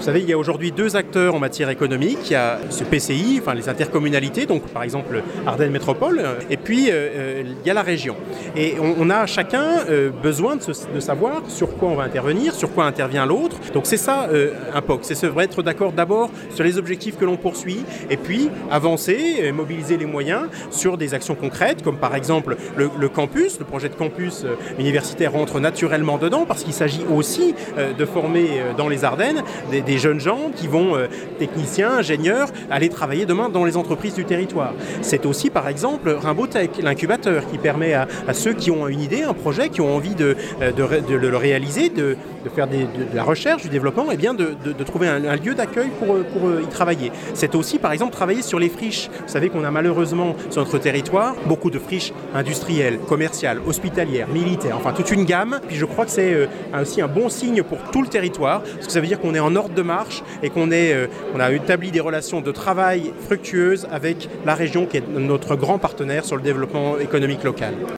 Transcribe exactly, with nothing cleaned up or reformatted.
savez, il y a aujourd'hui deux acteurs en matière économique. Il y a ce P C I, enfin les intercommunalités, donc par exemple Ardennes Métropole, et puis euh, il y a la région. Et on, on a chacun euh, besoin de, se, de savoir sur quoi on va intervenir, sur quoi intervient l'autre. Donc c'est ça euh, un P O C, c'est se être d'accord d'abord sur les objectifs que l'on poursuit, et puis avancer, euh, mobiliser les moyens sur des actions concrètes, comme par exemple le, le campus, le projet de campus euh, universitaire rentre naturellement dedans, parce qu'il s'agit aussi euh, de former euh, dans les Ardennes des, des jeunes gens qui vont, euh, techniciens, ingénieurs, aller travailler demain dans les entreprises du territoire. C'est aussi par exemple Rimbaud Tech, l'incubateur, qui permet à, à ceux qui ont une idée, un projet, qui ont envie de, de, de, de le réaliser, de, de faire des, de, de la recherche, du développement, et bien de, de, de trouver un, un lieu d'accueil pour, pour y travailler. C'est aussi par exemple travailler sur les friches. Vous savez qu'on a malheureusement sur notre territoire beaucoup de friches industrielles, commerciales, hospitalières, militaires, enfin toute une gamme. Puis je crois que c'est euh, aussi un bon signe pour tout le territoire, parce que ça veut dire qu'on est en ordre de marche et qu'on est, euh, on a établi des relations de travail fructueuses avec la région qui est notre grand partenaire sur le développement économique local.